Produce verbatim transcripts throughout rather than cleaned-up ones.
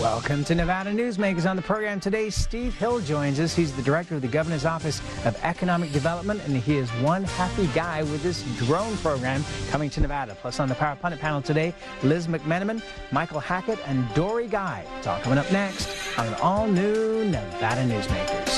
Welcome to Nevada Newsmakers. On the program today, Steve Hill joins us. He's the director of the Governor's Office of Economic Development, and he is one happy guy with this drone program coming to Nevada. Plus, on the Power Pundit panel today, Liz McMenamin, Michael Hackett, and Dory Guy. It's all coming up next on an all-new Nevada Newsmakers.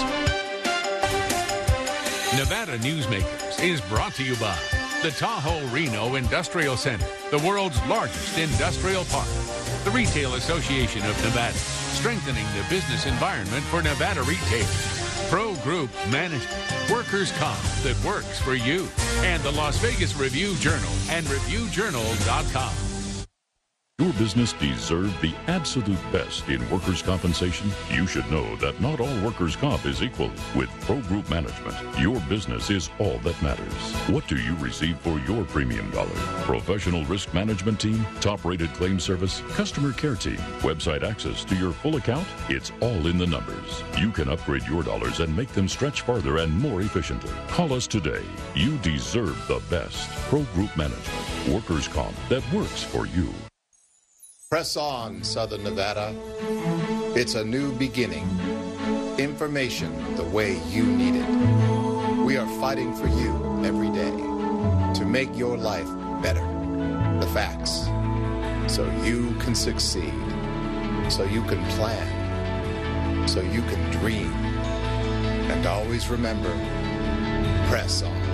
Nevada Newsmakers is brought to you by the Tahoe Reno Industrial Center, the world's largest industrial park. The Retail Association of Nevada, strengthening the business environment for Nevada retailers. Pro Group Management, workers' comp that works for you. And the Las Vegas Review-Journal and Review Journal dot com. Your business deserves the absolute best in workers' compensation. You should know that not all workers' comp is equal. With Pro Group Management, your business is all that matters. What do you receive for your premium dollar? Professional risk management team, top-rated claim service, customer care team, website access to your full account? It's all in the numbers. You can upgrade your dollars and make them stretch farther and more efficiently. Call us today. You deserve the best. Pro Group Management, workers' comp that works for you. Press on, Southern Nevada. It's a new beginning. Information the way you need it. We are fighting for you every day to make your life better. The facts. So you can succeed. So you can plan. So you can dream. And always remember, press on.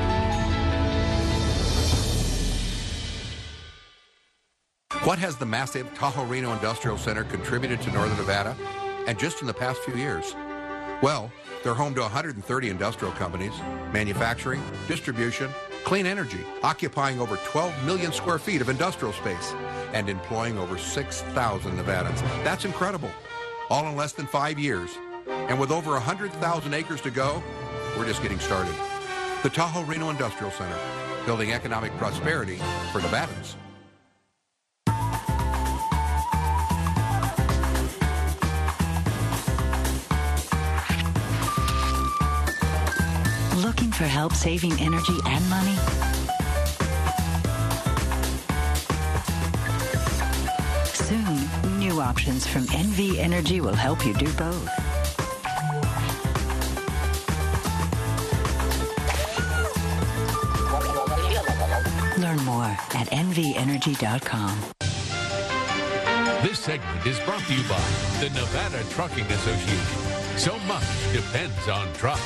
What has the massive Tahoe Reno Industrial Center contributed to Northern Nevada, and just in the past few years? Well, they're home to one hundred thirty industrial companies, manufacturing, distribution, clean energy, occupying over twelve million square feet of industrial space, and employing over six thousand Nevadans. That's incredible. All in less than five years. And with over one hundred thousand acres to go, we're just getting started. The Tahoe Reno Industrial Center, building economic prosperity for Nevadans. Looking for help saving energy and money? Soon, new options from N V Energy will help you do both. Learn more at N V energy dot com. This segment is brought to you by the Nevada Trucking Association. So much depends on trucks.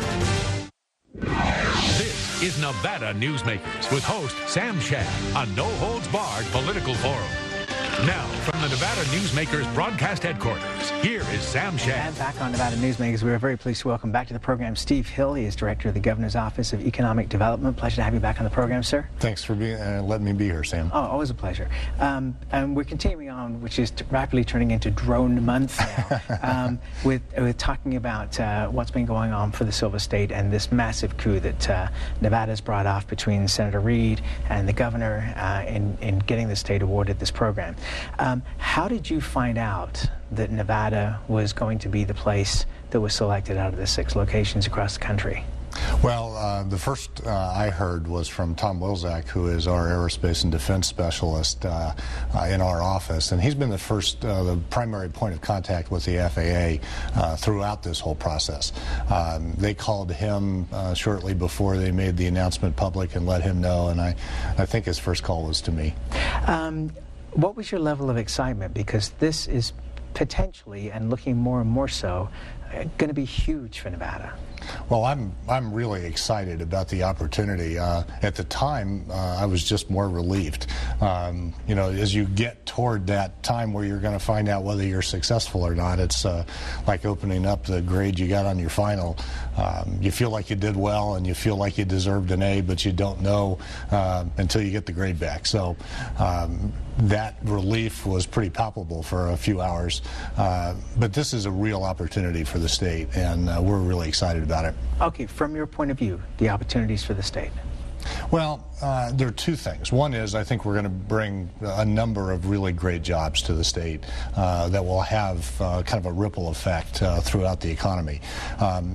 This is Nevada Newsmakers with host Sam Shad, a no-holds-barred political forum. Now, from the Nevada Newsmakers broadcast headquarters, here is Sam Shad. And back on Nevada Newsmakers, we are very pleased to welcome back to the program Steve Hill. He is director of the Governor's Office of Economic Development. Pleasure to have you back on the program, sir. Thanks for being, uh, letting me be here, Sam. Oh, always a pleasure. Um, and we're continuing on, which is rapidly turning into Drone Month now, um, with, with talking about uh, what's been going on for the Silver State and this massive coup that uh, Nevada's brought off between Senator Reed and the governor uh, in, in getting the state awarded this program. Um, how did you find out that Nevada was going to be the place that was selected out of the six locations across the country? Well, uh, the first uh, I heard was from Tom Wilczak, who is our aerospace and defense specialist uh, uh, in our office, and he's been the first, uh, the primary point of contact with the F A A uh, throughout this whole process. Um, they called him uh, shortly before they made the announcement public and let him know, and I, I think his first call was to me. Um, what was your level of excitement? Because this is potentially, and looking more and more so, uh, going to be huge for Nevada. Well, I'm I'm really excited about the opportunity. Uh, at the time, uh, I was just more relieved. Um, you know, as you get toward that time where you're going to find out whether you're successful or not, it's uh, like opening up the grade you got on your final. Um, you feel like you did well, and you feel like you deserved an A, but you don't know uh, until you get the grade back. So um, that relief was pretty palpable for a few hours. Uh, but this is a real opportunity for the state, and uh, we're really excited about it. Okay, from your point of view, the opportunities for the state. Well, uh, there are two things. One is I think we're going to bring a number of really great jobs to the state uh, that will have uh, kind of a ripple effect uh, throughout the economy. Um,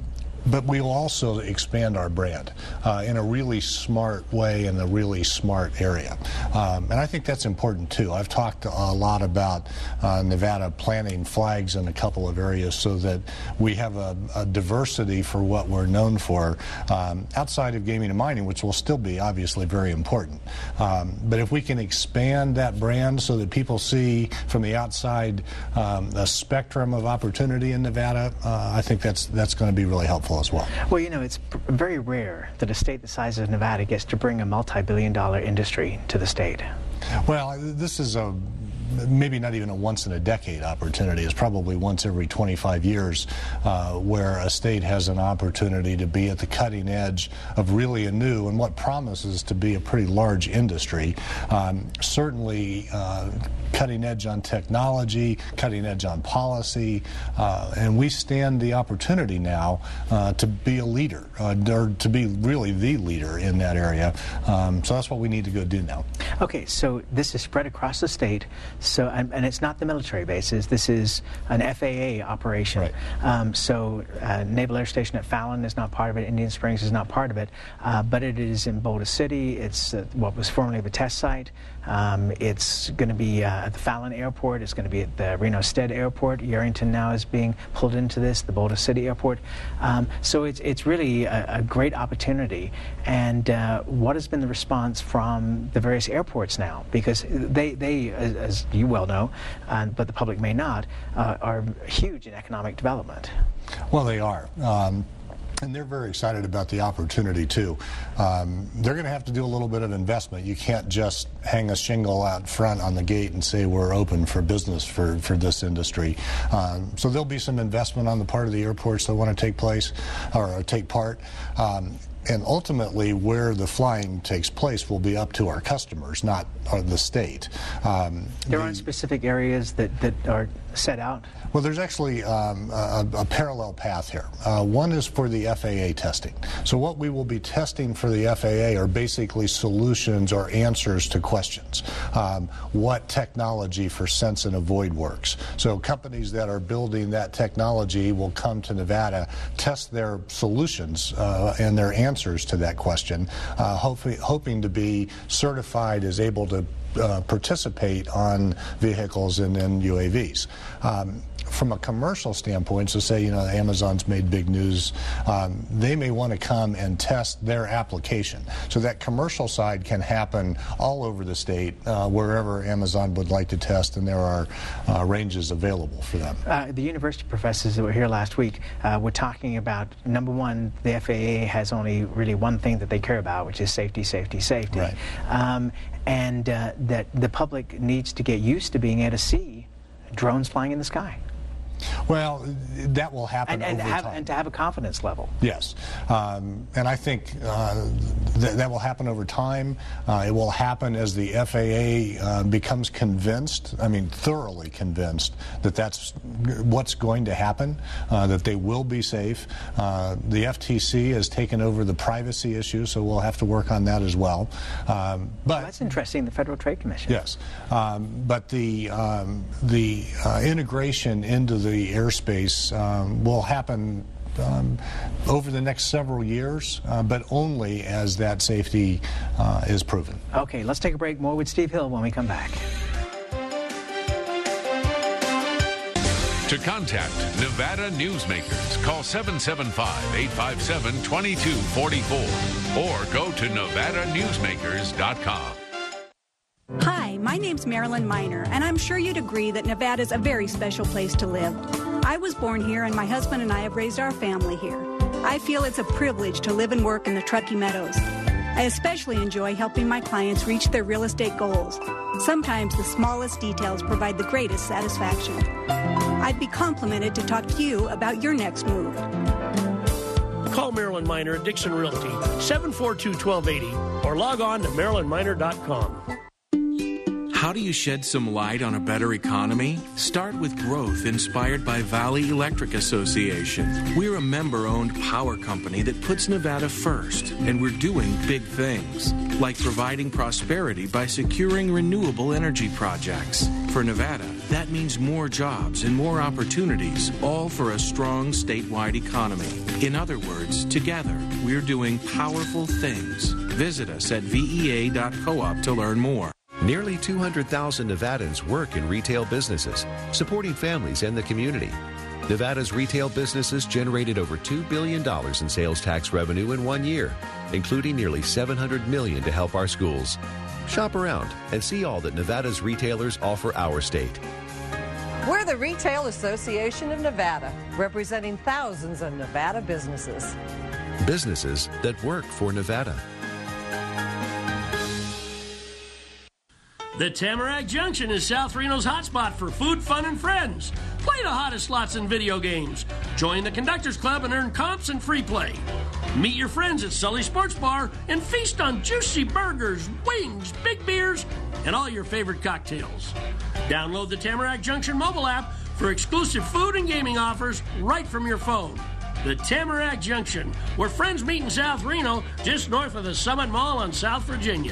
but we will also expand our brand uh, in a really smart way in a really smart area. Um, and I think that's important too. I've talked a lot about uh, Nevada planting flags in a couple of areas so that we have a, a diversity for what we're known for um, outside of gaming and mining, which will still be obviously very important. Um, but if we can expand that brand so that people see from the outside um, a spectrum of opportunity in Nevada, uh, I think that's that's going to be really helpful as well. Well, you know, it's very rare that a state the size of Nevada gets to bring a multi-billion dollar industry to the state. Well, this is a maybe not even a once-in-a-decade opportunity. It's probably once every twenty-five years uh, where a state has an opportunity to be at the cutting edge of really a new and what promises to be a pretty large industry. Um, certainly uh, cutting edge on technology, cutting edge on policy, uh, and we stand the opportunity now uh, to be a leader, uh, or to be really the leader in that area. Um, so that's what we need to go do now. Okay, so this is spread across the state. So, and, and it's not the military bases. This is an F A A operation. Right. Um, so, uh, Naval Air Station at Fallon is not part of it. Indian Springs is not part of it. Uh, but it is in Boulder City. It's uh, what was formerly the test site. Um, it's going to be uh, at the Fallon Airport. It's going to be at the Reno Stead Airport. Yerington now is being pulled into this. The Boulder City Airport. Um, so it's it's really a, a great opportunity. And uh, what has been the response from the various airports now? Because they they as, as you well know, uh, but the public may not, uh, are huge in economic development. Well, they are. Um, And they're very excited about the opportunity, too. Um, they're going to have to do a little bit of investment. You can't just hang a shingle out front on the gate and say we're open for business for, for this industry. Um, so there'll be some investment on the part of the airports that want to take place or take part. Um, And ultimately, where the flying takes place will be up to our customers, not uh, the state. Um, there the, aren't specific areas that, that are set out? Well, there's actually um, a, a parallel path here. Uh, one is for the F A A testing. So what we will be testing for the F A A are basically solutions or answers to questions. Um, what technology for sense and avoid works? So companies that are building that technology will come to Nevada, test their solutions uh, and their answers to that question, uh, hopefully, hoping to be certified as able to uh, participate on vehicles and in U A Vs. Um, From a commercial standpoint, so say, you know, Amazon's made big news, um, they may want to come and test their application. So that commercial side can happen all over the state, uh, wherever Amazon would like to test, and there are uh, ranges available for them. Uh, the university professors that were here last week uh, were talking about, number one, the F A A has only really one thing that they care about, which is safety, safety, safety. Right. Um, and uh, that the public needs to get used to being able to see drones flying in the sky. Well, that will happen and, and over have, time. And to have a confidence level. Yes. Um, and I think uh, th that will happen over time. Uh, it will happen as the F A A uh, becomes convinced, I mean thoroughly convinced, that that's what's going to happen, uh, that they will be safe. Uh, the F T C has taken over the privacy issue, so we'll have to work on that as well. Um, but well, that's interesting, the Federal Trade Commission. Yes. Um, but the, um, the uh, integration into the the airspace um, will happen um, over the next several years, uh, but only as that safety uh, is proven. Okay, let's take a break. More with Steve Hill when we come back. To contact Nevada Newsmakers, call seven seven five, eight five seven, two two four four or go to nevada newsmakers dot com. Hi, my name's Marilyn Miner, and I'm sure you'd agree that Nevada's a very special place to live. I was born here, and my husband and I have raised our family here. I feel it's a privilege to live and work in the Truckee Meadows. I especially enjoy helping my clients reach their real estate goals. Sometimes the smallest details provide the greatest satisfaction. I'd be complimented to talk to you about your next move. Call Marilyn Miner at Dixon Realty, seven four two, one two eight zero, or log on to marilyn miner dot com. How do you shed some light on a better economy? Start with growth inspired by Valley Electric Association. We're a member-owned power company that puts Nevada first, and we're doing big things, like providing prosperity by securing renewable energy projects. For Nevada, that means more jobs and more opportunities, all for a strong statewide economy. In other words, together, we're doing powerful things. Visit us at V E A dot coop to learn more. Nearly two hundred thousand Nevadans work in retail businesses, supporting families and the community. Nevada's retail businesses generated over two billion dollars in sales tax revenue in one year, including nearly seven hundred million dollars to help our schools. Shop around and see all that Nevada's retailers offer our state. We're the Retail Association of Nevada, representing thousands of Nevada businesses. Businesses that work for Nevada. The Tamarack Junction is South Reno's hotspot for food, fun, and friends. Play the hottest slots and video games. Join the Conductors Club and earn comps and free play. Meet your friends at Sully Sports Bar and feast on juicy burgers, wings, big beers, and all your favorite cocktails. Download the Tamarack Junction mobile app for exclusive food and gaming offers right from your phone. The Tamarack Junction, where friends meet in South Reno, just north of the Summit Mall on South Virginia.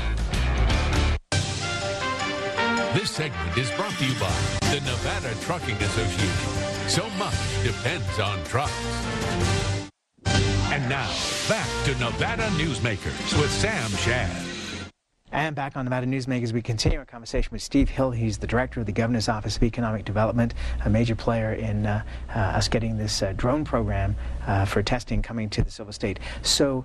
This segment is brought to you by the Nevada Trucking Association. So much depends on trucks. And now, back to Nevada Newsmakers with Sam Shad. And back on Nevada Newsmakers, we continue our conversation with Steve Hill. He's the director of the Governor's Office of Economic Development, a major player in uh, uh, us getting this uh, drone program uh, for testing coming to the Silver State. So,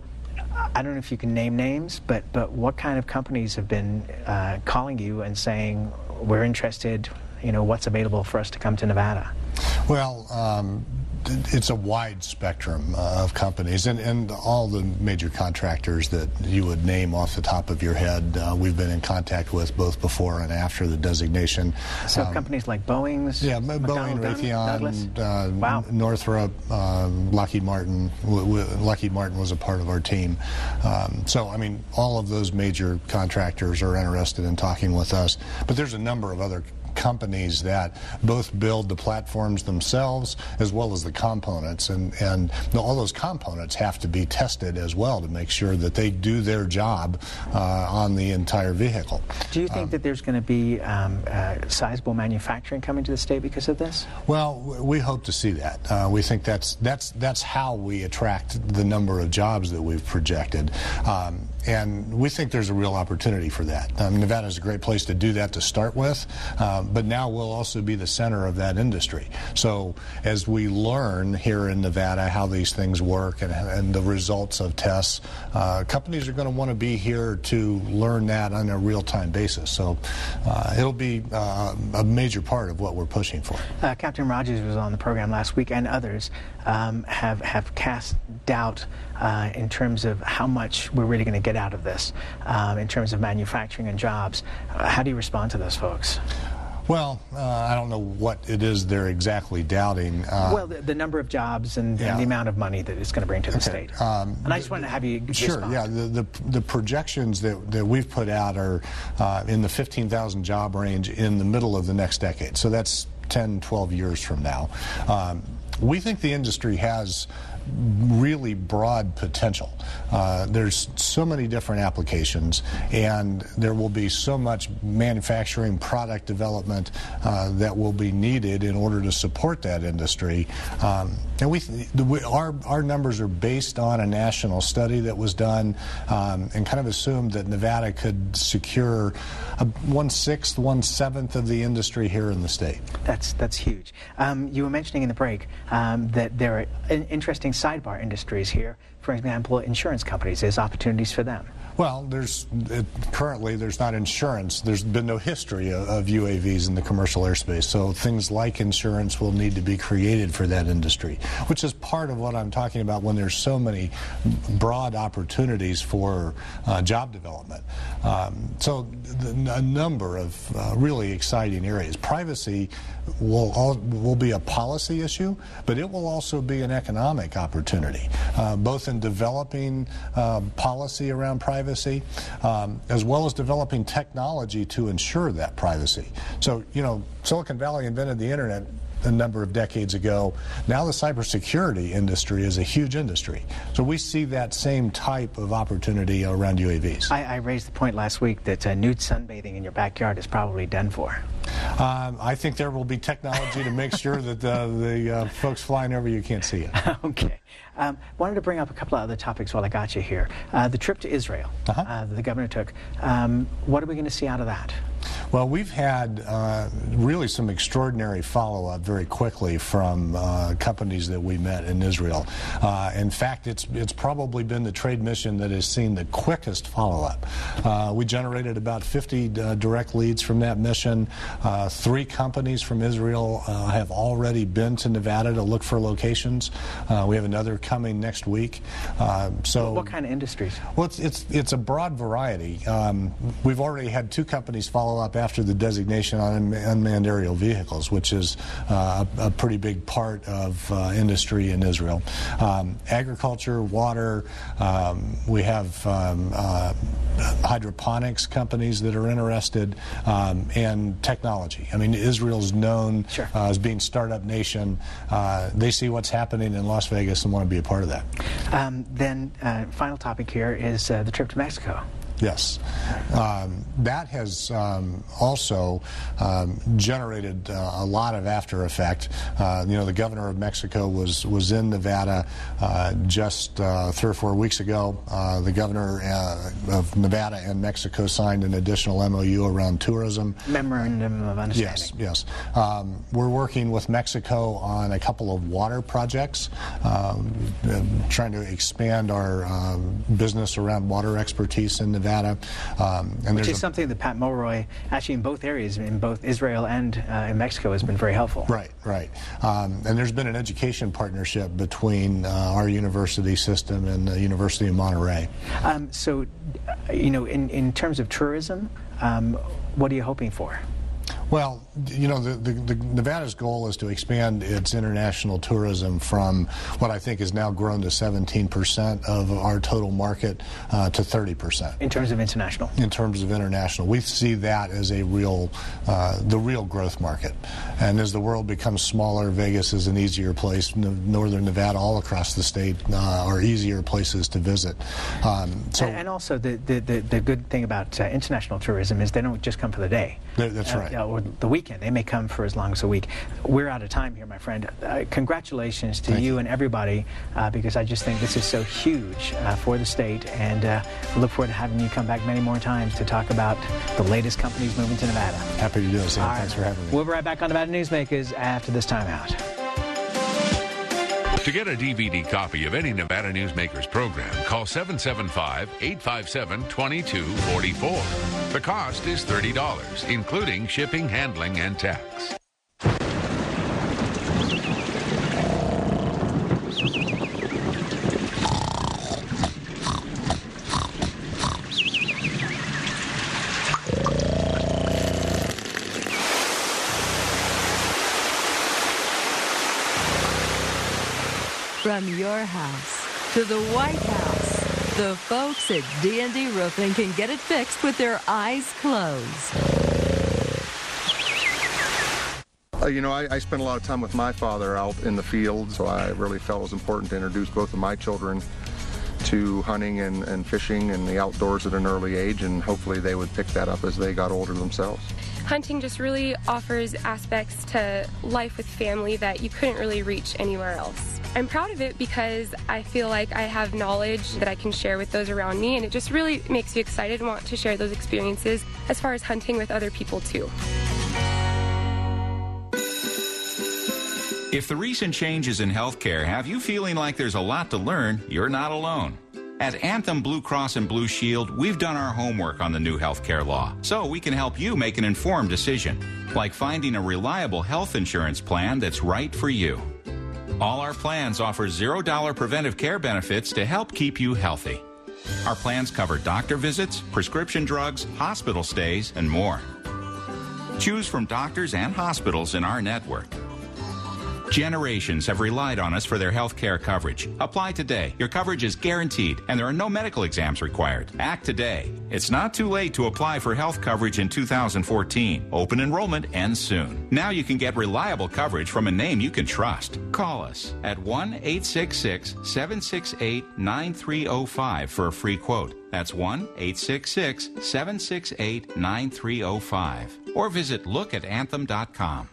I don't know if you can name names, but but what kind of companies have been uh, calling you and saying, we're interested, you know, what's available for us to come to Nevada? Well, um, it's a wide spectrum uh, of companies, and, and all the major contractors that you would name off the top of your head, uh, we've been in contact with both before and after the designation. So um, companies like Boeing's? Yeah, Boeing, Raytheon, uh, wow. Northrop, uh, Lockheed Martin. W- w- Lockheed Martin was a part of our team. Um, so, I mean, all of those major contractors are interested in talking with us, but there's a number of other companies that both build the platforms themselves as well as the components, and and all those components have to be tested as well to make sure that they do their job uh, on the entire vehicle. Do you think um, that there's going to be um, uh, sizable manufacturing coming to the state because of this? Well, we hope to see that. Uh, we think that's that's that's how we attract the number of jobs that we've projected, um, and we think there's a real opportunity for that. Um, Nevada is a great place to do that to start with. Um, but now we'll also be the center of that industry. So as we learn here in Nevada how these things work and, and the results of tests, uh, companies are going to want to be here to learn that on a real-time basis. So uh, it'll be uh, a major part of what we're pushing for. Uh, Captain Rogers was on the program last week, and others um, have, have cast doubt uh, in terms of how much we're really going to get out of this um, in terms of manufacturing and jobs. Uh, how do you respond to those folks? Well, uh, I don't know what it is they're exactly doubting. Uh, well, the, the number of jobs and, yeah. and the amount of money that it's going to bring to the okay. state. Um, and I just want to have you Sure, respond. yeah. The, the, the projections that, that we've put out are uh, in the fifteen thousand job range in the middle of the next decade. So that's ten, twelve years from now. Um, we think the industry has really broad potential. Uh, there's so many different applications, and there will be so much manufacturing product development uh, that will be needed in order to support that industry. Um, and we, we, our, our numbers are based on a national study that was done um, and kind of assumed that Nevada could secure a one-sixth, one-seventh of the industry here in the state. That's, that's huge. Um, you were mentioning in the break um, that there are interesting sidebar industries here. For example, insurance companies. There's opportunities for them. Well, there's it, currently there's not insurance. There's been no history of, of U A Vs in the commercial airspace, so things like insurance will need to be created for that industry, which is part of what I'm talking about when there's so many broad opportunities for uh, job development. Um, so the, a number of uh, really exciting areas. Privacy will all, will be a policy issue, but it will also be an economic opportunity, uh, both in developing uh, policy around privacy privacy, um, as well as developing technology to ensure that privacy. So, you know, Silicon Valley invented the internet a number of decades ago. Now the cybersecurity industry is a huge industry. So we see that same type of opportunity around U A Vs. I, I raised the point last week that uh, nude sunbathing in your backyard is probably done for. Um, I think there will be technology to make sure that uh, the uh, folks flying over you can't see it. Okay. Um, wanted to bring up a couple of other topics while I got you here. Uh, the trip to Israel uh-huh. uh, that the governor took. Um, what are we going to see out of that? Well, we've had uh, really some extraordinary follow-up very quickly from uh, companies that we met in Israel. Uh, in fact, it's it's probably been the trade mission that has seen the quickest follow-up. Uh, we generated about fifty uh, direct leads from that mission. Uh, three companies from Israel uh, have already been to Nevada to look for locations. Uh, we have another coming next week. Uh, so, what kind of industries? Well, it's it's, it's a broad variety. Um, we've already had two companies follow up after the designation on unmanned aerial vehicles, which is uh, a, a pretty big part of uh, industry in Israel. Um, agriculture, water, um, we have um, uh, hydroponics companies that are interested, um, and technology. I mean, Israel's known sure. uh, as being startup nation. Uh, they see what's happening in Las Vegas and want to be a part of that. Um, then, uh, final topic here is uh, the trip to Mexico. Yes. Um, that has um, also um, generated uh, a lot of after effect. Uh, you know, the governor of Mexico was, was in Nevada uh, just uh, three or four weeks ago. Uh, the governor uh, of Nevada and Mexico signed an additional M O U around tourism. Memorandum of Understanding. Yes, yes. Um, we're working with Mexico on a couple of water projects, um, trying to expand our um, business around water expertise in Nevada. Um, and Which is a, something that Pat Mulroy, actually in both areas, in both Israel and uh, in Mexico, has been very helpful. Right, right. Um, and there's been an education partnership between uh, our university system and the University of Monterey. Um, so, you know, in, in terms of tourism, um, what are you hoping for? Well, you know, the, the, the Nevada's goal is to expand its international tourism from what I think has now grown to seventeen percent of our total market uh, to thirty percent. In terms of international? In terms of international. We see that as a real, uh, the real growth market. And as the world becomes smaller, Vegas is an easier place. Northern Nevada, all across the state, uh, are easier places to visit. Um, so, and, and also, the, the, the, the good thing about uh, international tourism is they don't just come for the day. That's right. Uh, or the weekend. They may come for as long as a week. We're out of time here, my friend. Uh, congratulations to you, you and everybody, uh, because I just think this is so huge uh, for the state, and uh, look forward to having you come back many more times to talk about the latest companies moving to Nevada. Happy to do it, Sam. All Thanks right. for having me. We'll be right back on Nevada Newsmakers after this time out. To get a D V D copy of any Nevada Newsmakers program, call seven seven five, eight five seven, two two four four. The cost is thirty dollars, including shipping, handling, and tax. From your house to the White House, the folks at D and D Roofing can get it fixed with their eyes closed. Uh, you know, I, I spent a lot of time with my father out in the field, so I really felt it was important to introduce both of my children to hunting and, and fishing and the outdoors at an early age, and hopefully they would pick that up as they got older themselves. Hunting just really offers aspects to life with family that you couldn't really reach anywhere else. I'm proud of it because I feel like I have knowledge that I can share with those around me, and it just really makes me excited and want to share those experiences as far as hunting with other people too. If the recent changes in healthcare have you feeling like there's a lot to learn, you're not alone. At Anthem Blue Cross and Blue Shield, we've done our homework on the new healthcare law, so we can help you make an informed decision, like finding a reliable health insurance plan that's right for you. All our plans offer zero dollar preventive care benefits to help keep you healthy. Our plans cover doctor visits, prescription drugs, hospital stays, and more. Choose from doctors and hospitals in our network. Generations have relied on us for their health care coverage. Apply today. Your coverage is guaranteed, and there are no medical exams required. Act today. It's not too late to apply for health coverage in two thousand fourteen. Open enrollment ends soon. Now you can get reliable coverage from a name you can trust. Call us at one eight six six, seven six eight, nine three zero five for a free quote. That's one eight six six, seven six eight, nine three zero five. Or visit look at anthem dot com.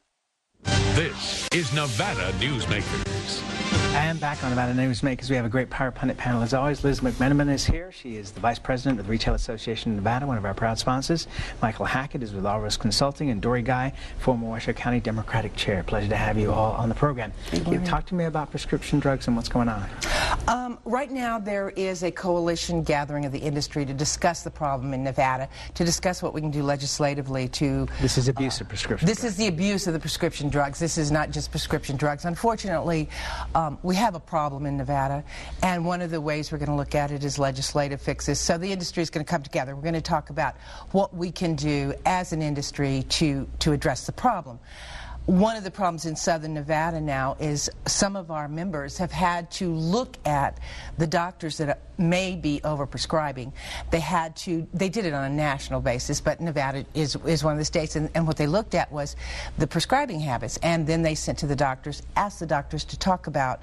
This is Nevada Newsmakers. And back on Nevada Newsmakers, we have a great Power Pundit panel as always. Liz McMenamin is here. She is the Vice President of the Retail Association of Nevada, one of our proud sponsors. Michael Hackett is with All Risk Consulting, and Dory Guy, former Washoe County Democratic Chair. Pleasure to have you all on the program. Thank you. Talk to me about prescription drugs and what's going on. Um, right now, there is a coalition gathering of the industry to discuss the problem in Nevada, to discuss what we can do legislatively to... This is abuse uh, of prescription This drugs. is the abuse of the prescription drugs. This is not just prescription drugs. Unfortunately, um, we have a problem in Nevada, and one of the ways we're going to look at it is legislative fixes. So the industry is going to come together. We're going to talk about what we can do as an industry to, to address the problem. One of the problems in southern Nevada now is some of our members have had to look at the doctors that may be overprescribing. They had to, they did it on a national basis, but Nevada is, is one of the states, and, and what they looked at was the prescribing habits, and then they sent to the doctors, asked the doctors to talk about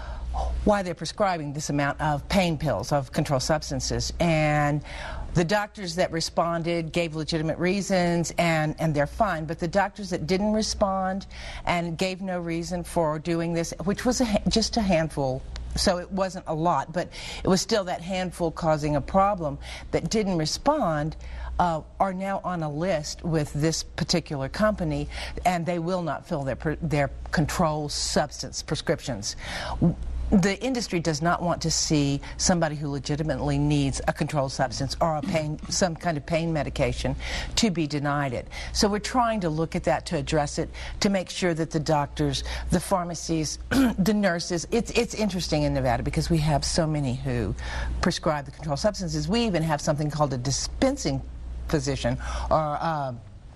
why they're prescribing this amount of pain pills, of controlled substances. And the doctors that responded gave legitimate reasons, and, and they're fine. But the doctors that didn't respond and gave no reason for doing this, which was a, just a handful, so it wasn't a lot, but it was still that handful causing a problem, that didn't respond, uh, are now on a list with this particular company, and they will not fill their, their controlled substance prescriptions. The industry does not want to see somebody who legitimately needs a controlled substance or a pain, some kind of pain medication to be denied it. So we're trying to look at that, to address it, to make sure that the doctors, the pharmacies, the nurses, it's, it's interesting in Nevada because we have so many who prescribe the controlled substances. We even have something called a dispensing physician, or uh,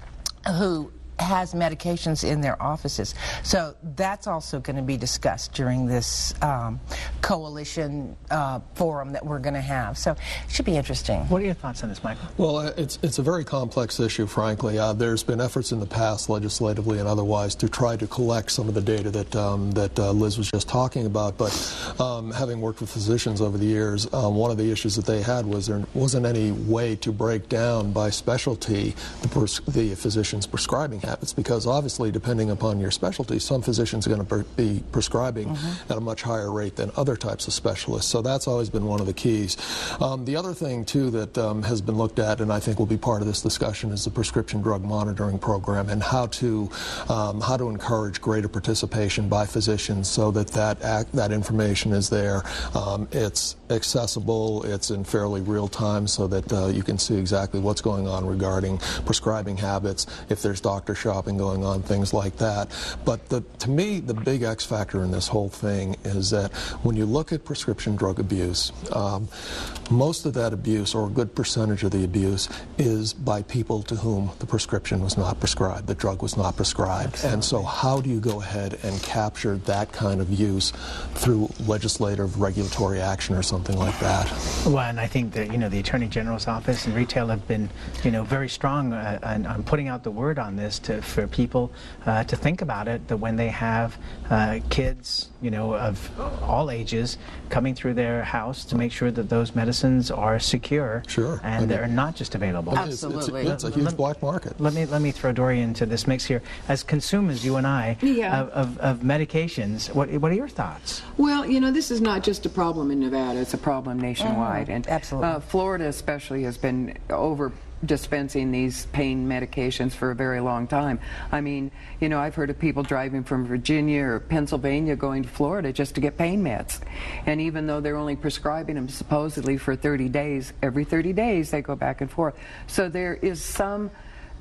who has medications in their offices. So that's also going to be discussed during this um, coalition uh, forum that we're going to have. So it should be interesting. What are your thoughts on this, Michael? Well, it's, it's a very complex issue, frankly. Uh, there's been efforts in the past, legislatively and otherwise, to try to collect some of the data that, um, that uh, Liz was just talking about. But um, having worked with physicians over the years, um, one of the issues that they had was there wasn't any way to break down by specialty the, pres the physician's prescribing habits, because obviously, depending upon your specialty, some physicians are going to be prescribing mm-hmm. at a much higher rate than other types of specialists. So that's always been one of the keys. Um, the other thing, too, that um, has been looked at, and I think will be part of this discussion, is the prescription drug monitoring program, and how to um, how to encourage greater participation by physicians so that that, act, that information is there. Um, it's accessible, it's in fairly real time, so that uh, you can see exactly what's going on regarding prescribing habits, if there's doctor shopping going on, things like that. But the, to me, the big X factor in this whole thing is that when you look at prescription drug abuse, um, most of that abuse, or a good percentage of the abuse, is by people to whom the prescription was not prescribed, the drug was not prescribed. Absolutely. And so how do you go ahead and capture that kind of use through legislative regulatory action or something like that? Well, and I think that, you know, the Attorney General's office and retail have been, you know, very strong uh, on, on putting out the word on this to, for people uh, to think about it, that when they have uh, kids, you know, of all ages coming through their house, to make sure that those medicines are secure. Sure. And I mean, they're not just available. Absolutely. It's, it's, it's a huge black market. Let me, let me throw Dory into this mix here. As consumers, you and I, yeah. of, of, of medications, what, what are your thoughts? Well, you know, this is not just a problem in Nevada, it's a problem nationwide. Mm, and absolutely. Uh, Florida especially has been over dispensing these pain medications for a very long time. I mean, you know, I've heard of people driving from Virginia or Pennsylvania going to Florida just to get pain meds. And even though they're only prescribing them supposedly for thirty days, every thirty days they go back and forth. So there is some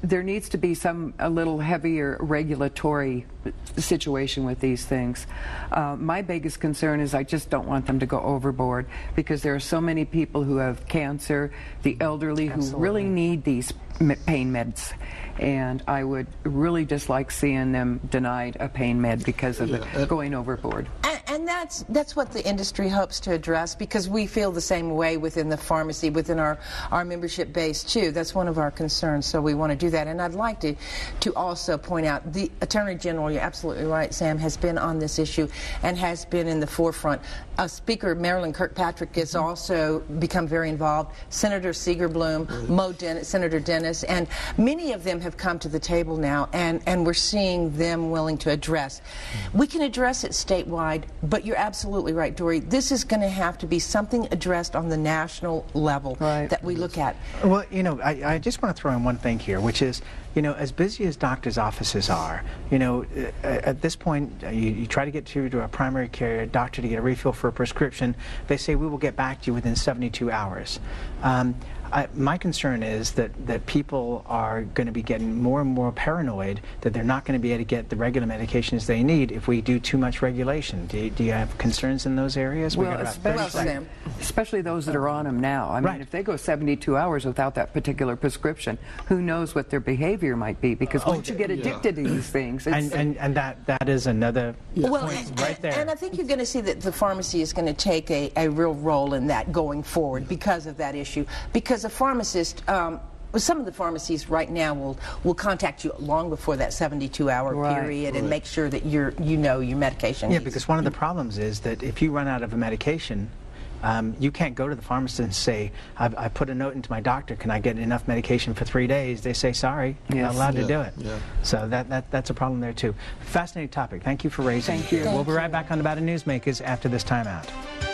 there needs to be some a little heavier regulatory situation with these things. Uh, my biggest concern is I just don't want them to go overboard, because there are so many people who have cancer, the elderly who Absolutely. really need these m- pain meds, and I would really dislike seeing them denied a pain med because of Yeah, it going overboard. And, and that's that's what the industry hopes to address, because we feel the same way within the pharmacy, within our, our membership base too. That's one of our concerns, so we want to do that. And I'd like to, to also point out, the Attorney General, you're absolutely right, Sam, has been on this issue and has been in the forefront. Uh, Speaker Marilyn Kirkpatrick has also become very involved. Senator Seeger Bloom, Mo Dennis, Senator Dennis, and many of them have come to the table now, and, and we're seeing them willing to address. We can address it statewide, but you're absolutely right, Dory. This is going to have to be something addressed on the national level right. that we look at. Well, you know, I, I just want to throw in one thing here, which is, you know, as busy as doctors' offices are, you know, uh, at this point, uh, you, you try to get to, to a primary care doctor to get a refill for a prescription. They say, we will get back to you within seventy-two hours. Um, I, my concern is that, that people are going to be getting more and more paranoid that they're not going to be able to get the regular medications they need if we do too much regulation. Do you, do you have concerns in those areas? Well, We got about especially, thirty especially those that are on them now. I mean, Right. if they go seventy-two hours without that particular prescription, who knows what their behavior might be? Because once you get addicted to these things, it's, and, and, and that, that is another Well, point and, right there. and I think you're going to see that the pharmacy is going to take a, a real role in that going forward because of that issue. Because a pharmacist, um, some of the pharmacies right now will, will contact you long before that seventy-two hour Right. period and make sure that you're you know your medication. Yeah, needs. because one of the problems is that if you run out of a medication, um, you can't go to the pharmacist and say, I've, I put a note into my doctor, can I get enough medication for three days? They say, sorry, you're Yes. not allowed Yeah, to do it. yeah. So that, that that's a problem there too. Fascinating topic. Thank you for raising Thank it. you. We'll Thank be right back on Nevada Newsmakers after this timeout.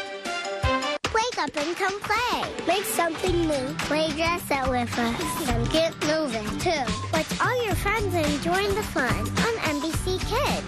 Wake up and come play. Make something new. Play dress up with us. And get moving, too. Watch all your friends and join the fun on N B C Kids.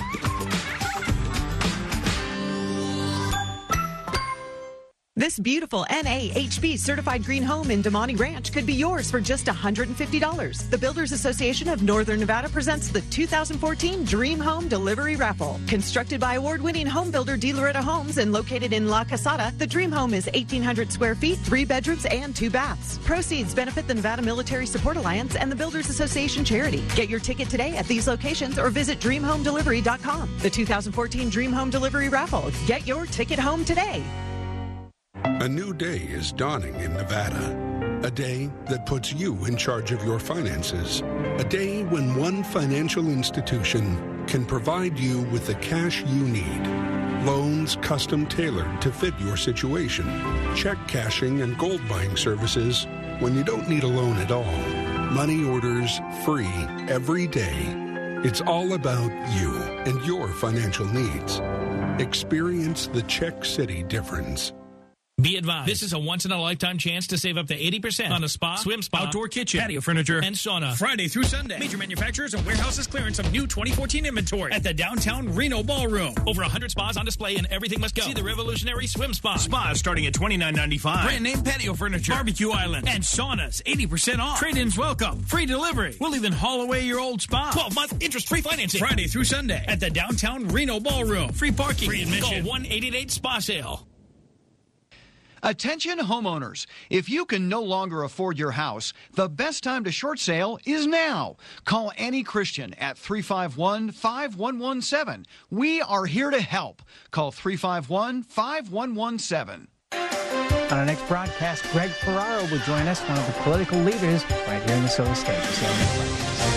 This beautiful N A H B certified green home in Damani Ranch could be yours for just one hundred fifty dollars. The Builders Association of Northern Nevada presents the two thousand fourteen Dream Home Delivery Raffle. Constructed by award-winning home builder DeLoretta Homes and located in La Casada, the Dream Home is eighteen hundred square feet, three bedrooms, and two baths. Proceeds benefit the Nevada Military Support Alliance and the Builders Association charity. Get your ticket today at these locations or visit dream home delivery dot com. The two thousand fourteen Dream Home Delivery Raffle. Get your ticket home today. A new day is dawning in Nevada. A day that puts you in charge of your finances. A day when one financial institution can provide you with the cash you need. Loans custom tailored to fit your situation. Check cashing and gold buying services when you don't need a loan at all. Money orders free every day. It's all about you and your financial needs. Experience the Czech City difference. Be advised, this is a once-in-a-lifetime chance to save up to eighty percent on a spa, swim spa, outdoor kitchen, patio furniture, and sauna. Friday through Sunday. Major manufacturers and warehouses clearance of new twenty fourteen inventory at the downtown Reno Ballroom. Over one hundred spas on display and everything must go. See the revolutionary swim spa. Spas starting at twenty-nine ninety-five. Brand name patio furniture, barbecue island, and saunas eighty percent off. Trade-ins welcome. Free delivery. We'll even haul away your old spa. twelve-month interest-free financing. Friday through Sunday at the downtown Reno Ballroom. Free parking. Free admission. Call one eight eight eight SPA sale. Attention homeowners, if you can no longer afford your house, the best time to short sale is now. Call Annie Christian at three five one, five one one seven. We are here to help. Call three five one, five one one seven. On our next broadcast, Greg Ferraro will join us, one of the political leaders right here in the Silver State.